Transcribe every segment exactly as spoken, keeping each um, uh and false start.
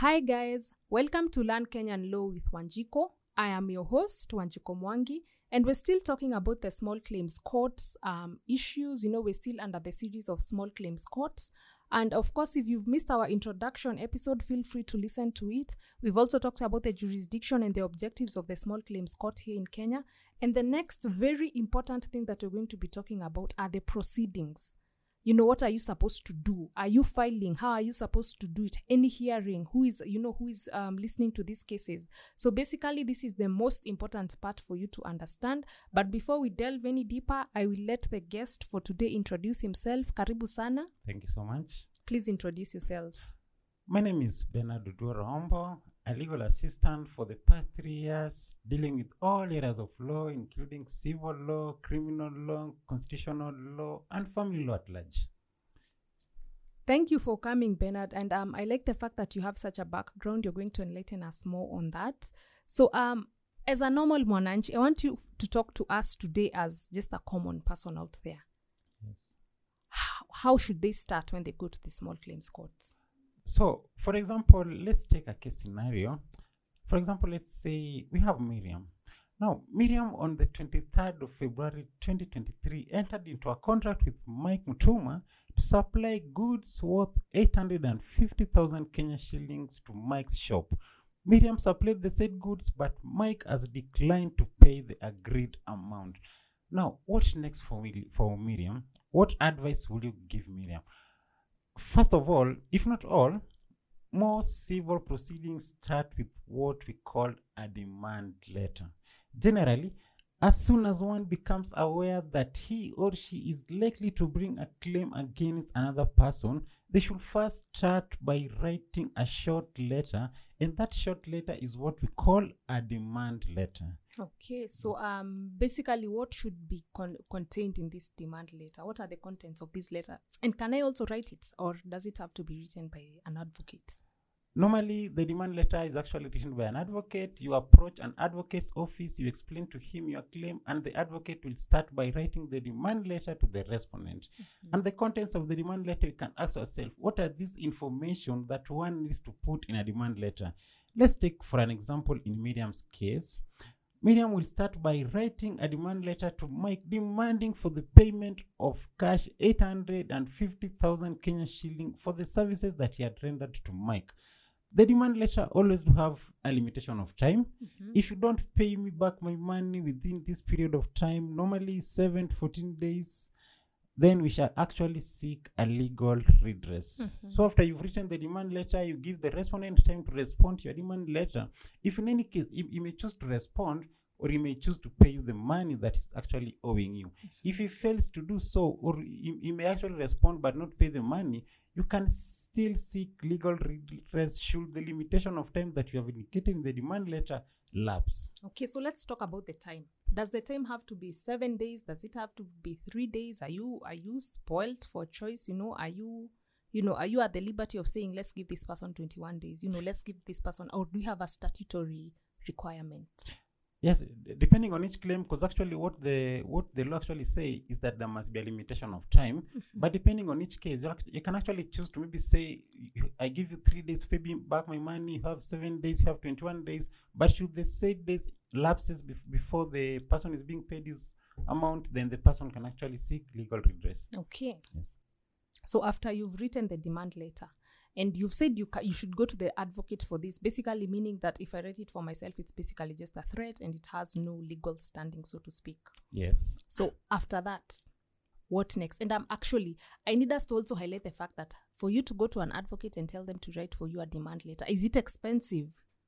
Hi guys, welcome to Learn Kenyan Law with Wanjiko. I am your host, Wanjiko Mwangi, and we're still talking about the small claims courts um, issues. You know, we're still under the series of small claims courts. And of course, if you've missed our introduction episode, feel free to listen to it. We've also talked about the jurisdiction and the objectives of the small claims court here in Kenya. And the next very important thing that we're going to be talking about are the proceedings. You know, what are you supposed to do? Are you filing? How are you supposed to do it? Any hearing? Who is, you know, who is um, listening to these cases? So basically, this is the most important part for you to understand. But before we delve any deeper, I will let the guest for today introduce himself. Karibu sana. Thank you so much. Please introduce yourself. My name is Bernard Rombo, a legal assistant for the past three years, dealing with all areas of law, including civil law, criminal law, constitutional law, and family law at large. Thank you for coming, Bernard. And um, I like the fact that you have such a background. You're going to enlighten us more on that. So um, as a normal mwananchi, I want you to talk to us today as just a common person out there. Yes. How, how should they start when they go to the small claims courts? So, for example, let's take a case scenario. For example, let's say we have Miriam. Now, Miriam on the twenty-third of February twenty twenty-three entered into a contract with Mike Mutuma to supply goods worth eight hundred fifty thousand Kenya shillings to Mike's shop. Miriam supplied the said goods, but Mike has declined to pay the agreed amount. Now, what next for, for Miriam? What advice will you give Miriam? First of all, if not all, most civil proceedings start with what we call a demand letter. Generally, as soon as one becomes aware that he or she is likely to bring a claim against another person, they should first start by writing a short letter, and that short letter is what we call a demand letter. Okay, so um, basically what should be con- contained in this demand letter? What are the contents of this letter? And can I also write it, or does it have to be written by an advocate? Normally, the demand letter is actually written by an advocate. You approach an advocate's office, you explain to him your claim, and the advocate will start by writing the demand letter to the respondent. Mm-hmm. And the contents of the demand letter, you can ask yourself, what are these information that one needs to put in a demand letter? Let's take, for an example, in Miriam's case. Miriam will start by writing a demand letter to Mike demanding for the payment of cash eight hundred fifty thousand Kenya shilling for the services that he had rendered to Mike. The demand letter always have a limitation of time. Mm-hmm. If you don't pay me back my money within this period of time, normally seven to fourteen days, then we shall actually seek a legal redress. Mm-hmm. So after you've written the demand letter, you give the respondent time to respond to your demand letter. If in any case, he, he may choose to respond, or he may choose to pay you the money that is actually owing you. Mm-hmm. If he fails to do so, or he, he may actually respond but not pay the money, you can still seek legal redress should the limitation of time that you have indicated in the demand letter lapse. Okay, so let's talk about the time. Does the time have to be seven days? Does it have to be three days? Are you are you spoiled for choice? You know, are you, you know, are you at the liberty of saying, let's give this person twenty-one days? You know, let's give this person, or do you have a statutory requirement? Yes, depending on each claim, because actually what the what the law actually say is that there must be a limitation of time. Mm-hmm. But depending on each case, you, actually, you can actually choose to maybe say, I give you three days to pay me back my money. You have seven days, you have twenty-one days. But should the said days lapses bef- before the person is being paid this amount, then the person can actually seek legal redress. Okay. Yes. So after you've written the demand letter, and you've said you ca- you should go to the advocate for this, basically meaning that if I write it for myself, it's basically just a threat and it has no legal standing, so to speak. Yes. So after that, what next? And I'm actually, I need us to also highlight the fact that for you to go to an advocate and tell them to write for you a demand letter, is it expensive?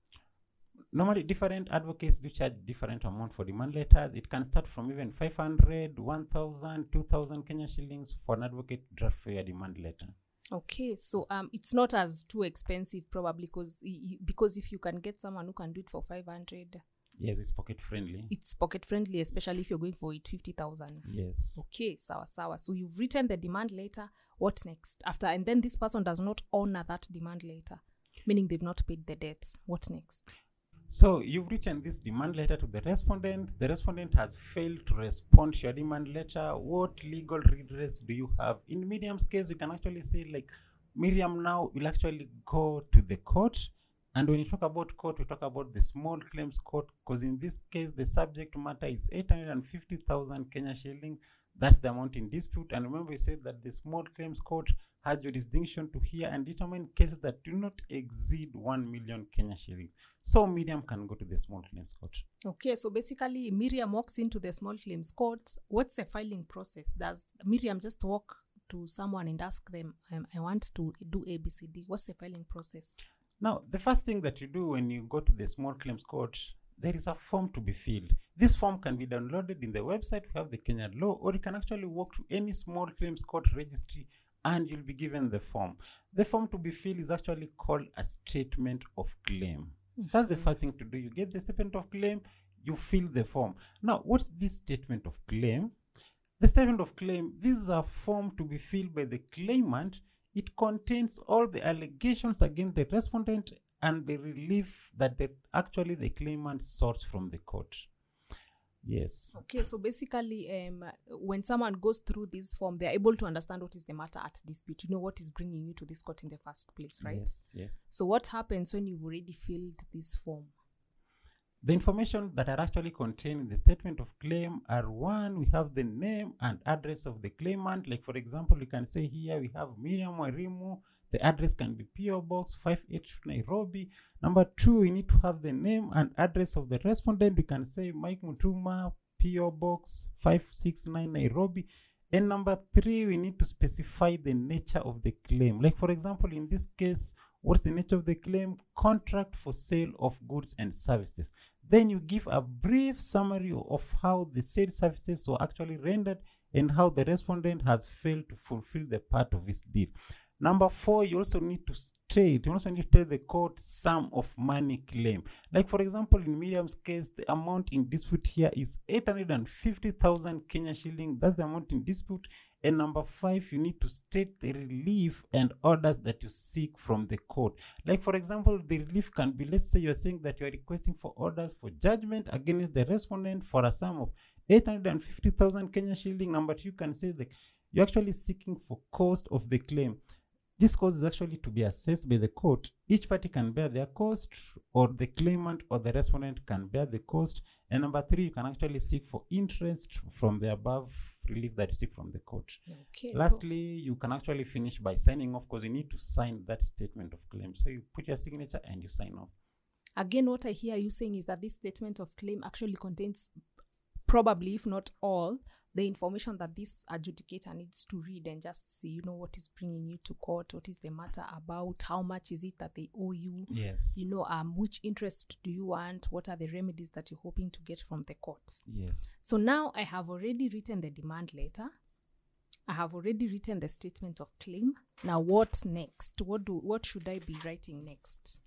Normally, different advocates do charge different amount for demand letters. It can start from even five hundred, one thousand, two thousand Kenya shillings for an advocate to draft for your demand letter. Okay, so um, it's not as too expensive probably because because if you can get someone who can do it for five hundred, yes, it's pocket friendly. It's pocket friendly, especially if you're going for it fifty thousand. Yes. Okay, sawa sawa. So you've written the demand letter. What next? After and then this person does not honor that demand letter, meaning they've not paid the debt. What next? So you've written this demand letter to the respondent. The respondent has failed to respond to your demand letter. What legal redress do you have? In Miriam's case, we can actually say, like, Miriam now will actually go to the court And when you talk about court, we talk about the small claims court, because in this case, the subject matter is eight hundred fifty thousand Kenya shilling. That's the amount in dispute. And remember, we said that the small claims court has jurisdiction to hear and determine cases that do not exceed one million Kenya shillings. So Miriam can go to the small claims court. Okay, so basically Miriam walks into the small claims court. What's the filing process? Does Miriam just walk to someone and ask them, um, I want to do A B C D? What's the filing process? Now, the first thing that you do when you go to the small claims court, there is a form to be filled. This form can be downloaded in the website. We have the Kenya law, or you can actually walk to any small claims court registry and you'll be given the form. The form to be filled is actually called a statement of claim. Mm-hmm. That's the first thing to do. You get the statement of claim, you fill the form. Now, what's this statement of claim? The statement of claim, this is a form to be filled by the claimant. It contains all the allegations against the respondent and the relief that they, actually the claimant sought from the court. Yes. Okay, so basically, um, when someone goes through this form, they're able to understand what is the matter at dispute. You know what is bringing you to this court in the first place, right? Yes, yes. So what happens when you've already filled this form? The information that are actually contained in the statement of claim are, one, we have the name and address of the claimant. Like, for example, we can say here we have Miriam Warimu. The address can be P O Box five eight two Nairobi. Number two, we need to have the name and address of the respondent. We can say Mike Mutuma, P O Box five six nine Nairobi. And number three, we need to specify the nature of the claim. Like, for example, in this case, what's the nature of the claim? Contract for sale of goods and services. Then you give a brief summary of how the said services were actually rendered and how the respondent has failed to fulfill the part of his deed. Number four, you also need to state, you also need to tell the court sum of money claim. Like, for example, in Miriam's case, the amount in dispute here is eight hundred fifty thousand Kenya shilling. That's the amount in dispute. And number five, you need to state the relief and orders that you seek from the court. Like, for example, the relief can be, let's say you're saying that you are requesting for orders for judgment against the respondent for a sum of eight hundred fifty thousand Kenya shilling. Number two, you can say that you're actually seeking for cost of the claim. This cost is actually to be assessed by the court. Each party can bear their cost, or the claimant or the respondent can bear the cost. And number three, you can actually seek for interest from the above relief that you seek from the court. Okay, Lastly, so you can actually finish by signing off, because you need to sign that statement of claim. So you put your signature and you sign off. Again, what I hear you saying is that this statement of claim actually contains, probably, if not all, the information that this adjudicator needs to read and just see, you know, what is bringing you to court, what is the matter about, how much is it that they owe you, yes, you know, um, which interest do you want, what are the remedies that you're hoping to get from the court. Yes. So now I have already written the demand letter. I have already written the statement of claim. Now what next? What do what should I be writing next?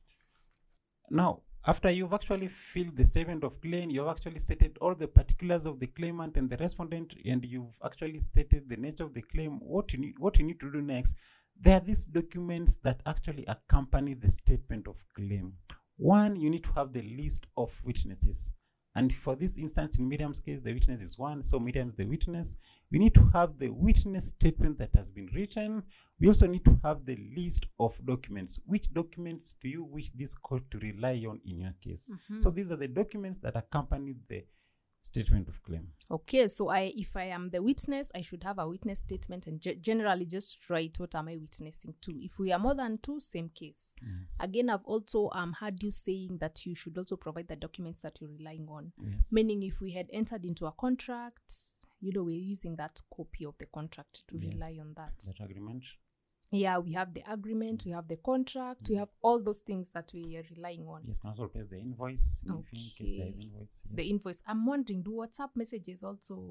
Now, after you've actually filled the statement of claim, you've actually stated all the particulars of the claimant and the respondent, and you've actually stated the nature of the claim, what you need, what you need to do next. There are these documents that actually accompany the statement of claim. One, you need to have the list of witnesses. And for this instance, in Miriam's case, the witness is one, so Miriam is the witness. We need to have the witness statement that has been written. We also need to have the list of documents. Which documents do you wish this court to rely on in your case? Mm-hmm. So these are the documents that accompany the statement of claim. Okay, so I, if I am the witness, I should have a witness statement and ge- generally just write what am I witnessing to. If we are more than two, same case. Yes. Again, I've also um heard you saying that you should also provide the documents that you're relying on. Yes. Meaning, if we had entered into a contract, you know, we're using that copy of the contract to yes. rely on that. That agreement. Yeah, we have the agreement, we have the contract, mm. we have all those things that we are relying on. Yes, can also place the invoice. Okay. In case there is invoice. Yes. The invoice. I'm wondering, do WhatsApp messages also,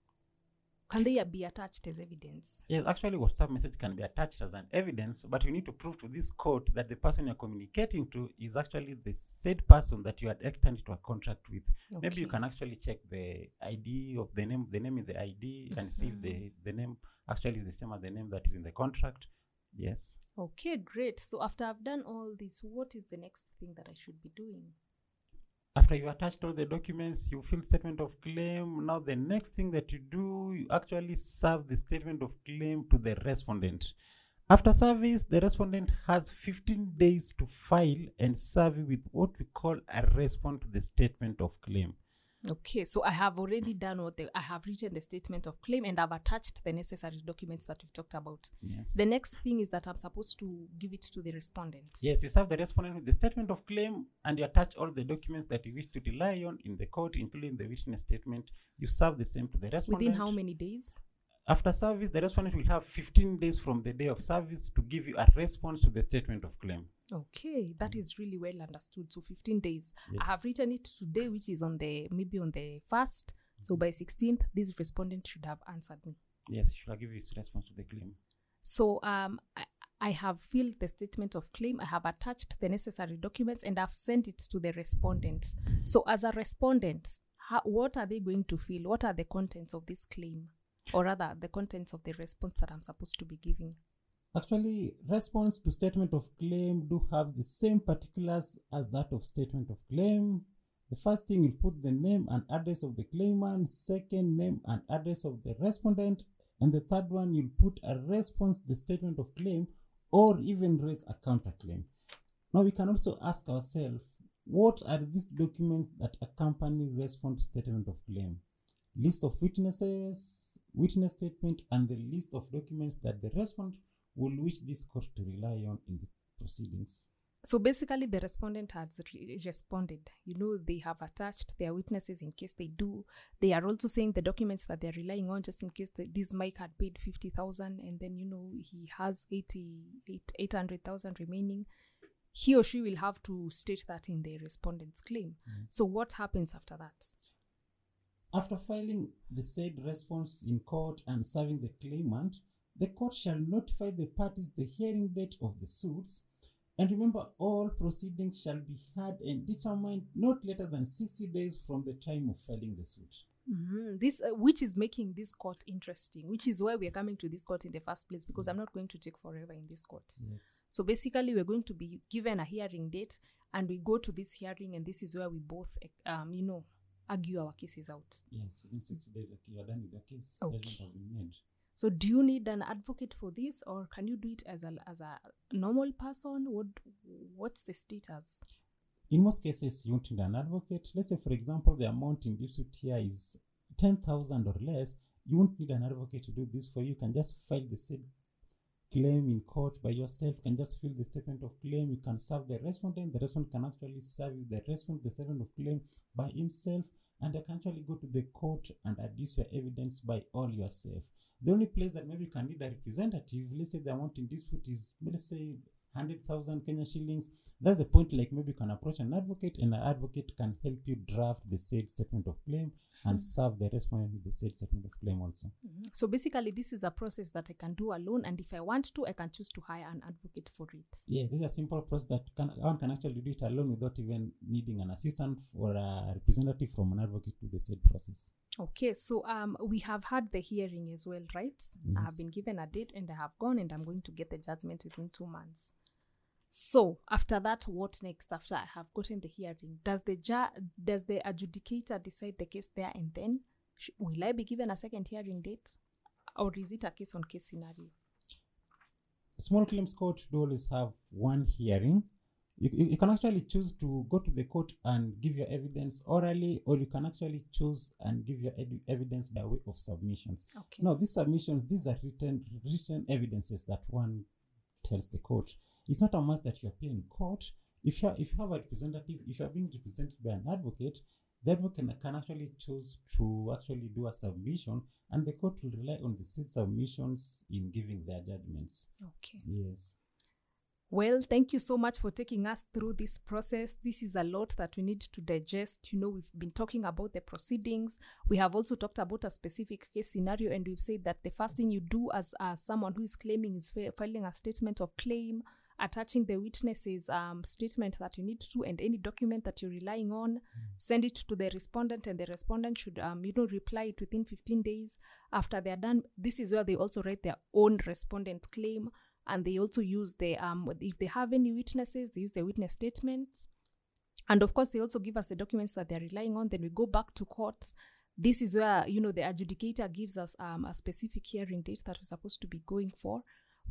can they be attached as evidence? Yes, actually WhatsApp message can be attached as an evidence, but you need to prove to this court that the person you're communicating to is actually the said person that you had entered into a contract with. Okay. Maybe you can actually check the I D of the name, the name in the I D, mm-hmm. and see if the, the name actually is the same as the name that is in the contract. Yes. Okay, great. So after I've done all this, what is the next thing that I should be doing? After you attached all the documents, you fill statement of claim. Now the next thing that you do, you actually serve the statement of claim to the respondent. After service, the respondent has fifteen days to file and serve with what we call a response to the statement of claim. Okay, so I have already done what the, I have written the statement of claim and I've attached the necessary documents that we've talked about. Yes. The next thing is that I'm supposed to give it to the respondent. Yes, you serve the respondent with the statement of claim and you attach all the documents that you wish to rely on in the court, including the witness statement. You serve the same to the respondent. Within how many days? After service, the respondent will have fifteen days from the day of service to give you a response to the statement of claim. Okay, that is really well understood. So fifteen days. Yes. I have written it today, which is on the maybe on the first. So by sixteenth, this respondent should have answered me. Yes, should I give you his response to the claim? So um, I, I have filled the statement of claim. I have attached the necessary documents and I've sent it to the respondent. So as a respondent, how, what are they going to fill? What are the contents of this claim? Or rather, the contents of the response that I'm supposed to be giving? Actually, response to statement of claim do have the same particulars as that of statement of claim. The first thing, you put the name and address of the claimant. Second, name and address of the respondent. And the third one, you'll put a response to the statement of claim or even raise a counterclaim. Now, we can also ask ourselves, what are these documents that accompany response to statement of claim? List of witnesses, witness statement, and the list of documents that the respondent will wish this court to rely on in the proceedings. So basically, the respondent has re- responded. You know, they have attached their witnesses in case they do. They are also saying the documents that they're relying on just in case the, this Mike had paid fifty thousand and then, you know, he has eight hundred thousand remaining. He or she will have to state that in the respondent's claim. Mm-hmm. So what happens after that? After filing the said response in court and serving the claimant, the court shall notify the parties the hearing date of the suits. And remember, all proceedings shall be heard and determined not later than sixty days from the time of filing the suit. Mm-hmm. This, uh, which is making this court interesting, which is why we are coming to this court in the first place, because mm-hmm. I'm not going to take forever in this court. Yes. So basically, we're going to be given a hearing date, and we go to this hearing, and this is where we both, um, you know, argue our cases out. Yes, within sixty days, okay, you're done with the case. Okay. Judgment has been made. So do you need an advocate for this, or can you do it as a as a normal person? What what's the status? In most cases, you won't need an advocate. Let's say, for example, the amount in dispute here is ten thousand or less. You won't need an advocate to do this for you. You can just file the said claim in court by yourself. You can just fill the statement of claim. You can serve the respondent. The respondent can actually serve the respondent the statement of claim by himself, and you can actually go to the court and adduce your evidence by all yourself. The only place that maybe you can need a representative, let's say the amount in dispute is, let's say, one hundred thousand Kenyan shillings. That's the point, like maybe you can approach an advocate and an advocate can help you draft the said statement of claim and mm-hmm. serve the respondent with the said statement of claim also. Mm-hmm. So basically, this is a process that I can do alone, and if I want to, I can choose to hire an advocate for it. Yeah, this is a simple process that can, one can actually do it alone without even needing an assistant or a representative from an advocate to the said process. Okay, so um, we have had the hearing as well, right? Yes. I have been given a date and I have gone and I'm going to get the judgment within two months. So after that, what next? After I have gotten the hearing, does the ju- does the adjudicator decide the case there and then? Sh- will I be given a second hearing date, or is it a case-on-case scenario? Small claims court do always have one hearing. You, you, you can actually choose to go to the court and give your evidence orally, or you can actually choose and give your ed- evidence by way of submissions. Okay. Now, these submissions, these are written written evidences that one tells the court. It's not a must that you appear in court. If you are, if you have a representative, if you are being represented by an advocate, the advocate can actually choose to actually do a submission, and the court will rely on the said submissions in giving their judgments. Okay. Yes. Well, thank you so much for taking us through this process. This is a lot that we need to digest. You know, we've been talking about the proceedings. We have also talked about a specific case scenario, and we've said that the first thing you do as, as someone who is claiming is fa- filing a statement of claim, attaching the witness's um, statement that you need to, and any document that you're relying on, mm. send it to the respondent, and the respondent should, um, you know, reply it within fifteen days. After they're done, this is where they also write their own respondent claim. And they also use the, um, if they have any witnesses, they use the witness statements. And of course, they also give us the documents that they're relying on. Then we go back to court. This is where, you know, the adjudicator gives us um, a specific hearing date that we're supposed to be going for.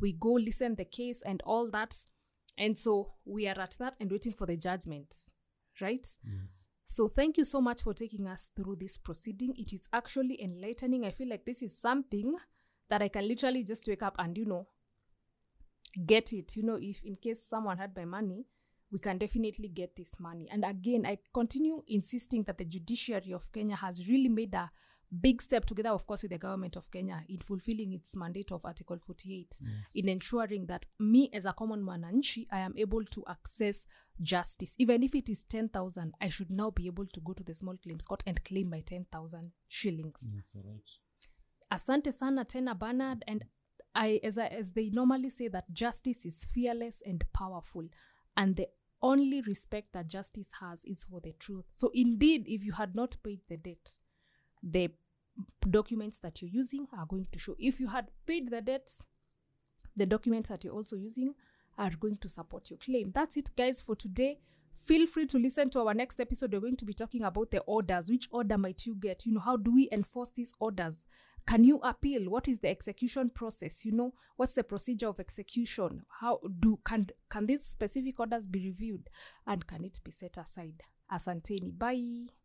we go listen the case and all that. And so we are at that and waiting for the judgment, right? Yes. So thank you so much for taking us through this proceeding. It is actually enlightening. I feel like this is something that I can literally just wake up and, you know, get it. You know, if in case someone had my money, we can definitely get this money. And again, I continue insisting that the judiciary of Kenya has really made a big step together, of course, with the government of Kenya in fulfilling its mandate of Article forty-eight, Yes. in ensuring that me as a common mwananchi, I am able to access justice. Even if it is ten thousand, I should now be able to go to the small claims court and claim my ten thousand shillings. Yes, you're right. Asante sana tena Bernard, and I as, I, as they normally say, that justice is fearless and powerful, and the only respect that justice has is for the truth. So indeed, if you had not paid the debt, the documents that you're using are going to show. If you had paid the debts, the documents that you're also using are going to support your claim. That's it, guys, for today. Feel free to listen to our next episode. We're going to be talking about the orders. Which order might you get? You know, how do we enforce these orders? Can you appeal? What is the execution process? You know, what's the procedure of execution? How do can can these specific orders be reviewed, and can it be set aside? Asanteni. Bye.